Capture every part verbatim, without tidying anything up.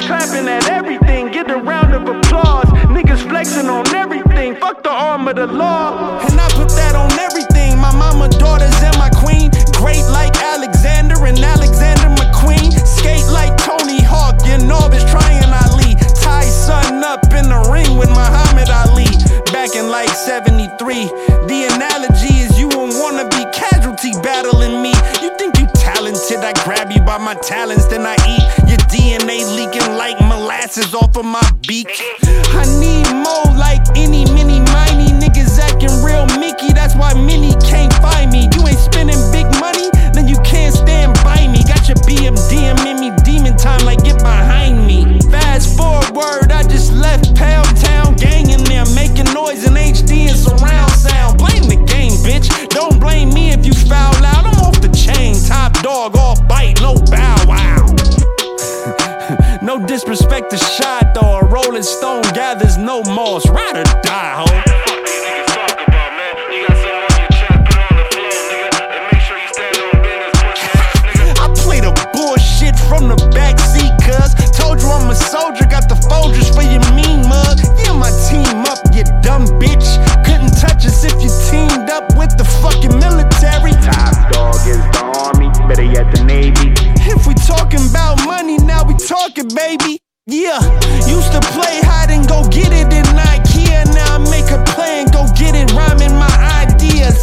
clapping at everything, get a round of applause. Niggas flexing on everything, fuck the arm of the law. And I put that on everything, my mama, daughters, and my queen. Great like Alexander and Alexander McQueen. Skate like Tony Hawk, you know it's trying Ali. Tie son up in the ring with Muhammad Ali. Back in like seventy-three, the analogy is you won't wanna be casualty battling me. You think you talented, I grab you by my talents, then I eat your D N A leaking like molasses off of my beak. I need more like any, mini, miny. Niggas acting real Mickey, that's why many can't find me. You ain't spending big money, then you can't stand by me. Got your B M DMing me demon time like get behind me. Fast forward, I just left Pound Town, gang in there making noise in H D and surround sound. Blame the game, bitch, don't blame me if you foul out. I'm off the chain, top dog, all bite, no bow wow. No disrespect to shot though, a rolling stone gathers no moss. Ride or die, ho. From the backseat, cuz told you I'm a soldier, got the Folgers for your mean mug. Yeah, my team up, you dumb bitch. Couldn't touch us if you teamed up with the fucking military. Top dog is the army, better yet the Navy. If we talking about money, now we talking, baby. Yeah, used to play hide and go get it in IKEA. Now I make a play and go get it, rhyming my ideas.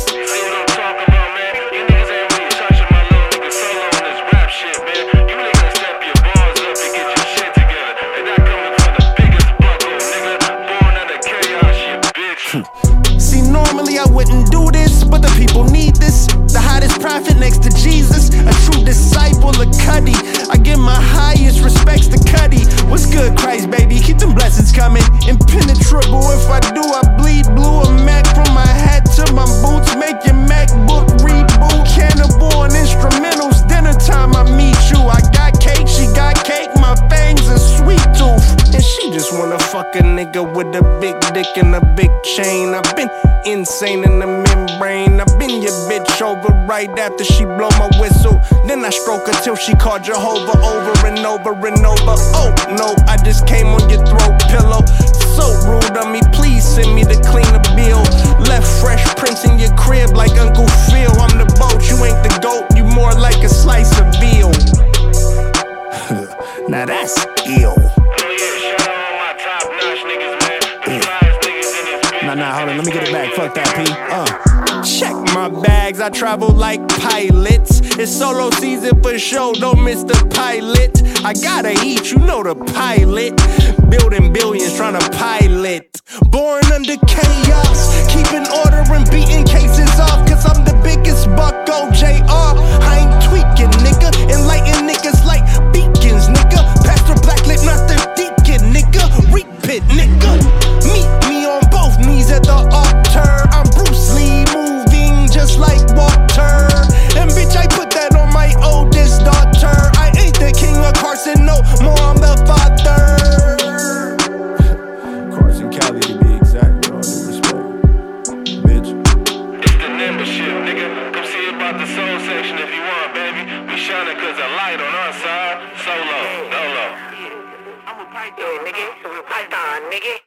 See, normally I wouldn't do this, but the people need this. The hottest prophet next to Jesus, a true disciple of Cuddy. I give my highest respects to Cuddy. What's good, Christ, baby? Keep them blessings coming. Impenetrable, if I do, I bleed blue. A Mac from my hat to my boots. Make your MacBook reboot. Cannibal and instrumentals, dinner time I meet you. I got cake, she got cake, my fangs a sweet tooth. And she just wanna fuck a nigga with a big dick and a big chain. I've been insane in the membrane. I've been your bitch over right after she blow my whistle. Then I stroke her till she called Jehovah over and over and over. Oh no, I just came on your throat pillow. So rude of me, please send me the cleaner bill. Left Fresh Prince in your crib like Uncle Phil. I'm the boat, you ain't the goat, you more like a slice of veal. Now that's ill. Nah, nah, hold on, let me get it back. Fuck that, P. Uh. Check my bags, I travel like pilots. It's solo season for sure, don't miss the pilot. I gotta eat, you know the pilot. Building billions, trying to pilot. Born under chaos, keeping order and beating cases off. Cause I'm the biggest buck, O J R. I ain't tweaking, nigga. Enlighten niggas like beacons, nigga. Pastor Blacklit, not the deacon, nigga. Reap it, nigga. Meet me on both knees at the altar. I'm Bruce Lee, moving just like Walter. And bitch, I put that on my oldest daughter. I ain't the king of Carson, no more, I'm the father. Carson Cali to be exact, with all due respect. Bitch. It's the Nimbus shit, nigga. Come see about the soul section if you want, baby. We shining cause the light on our side. Solo, dolo. I'm a python, nigga. I'm a python, nigga.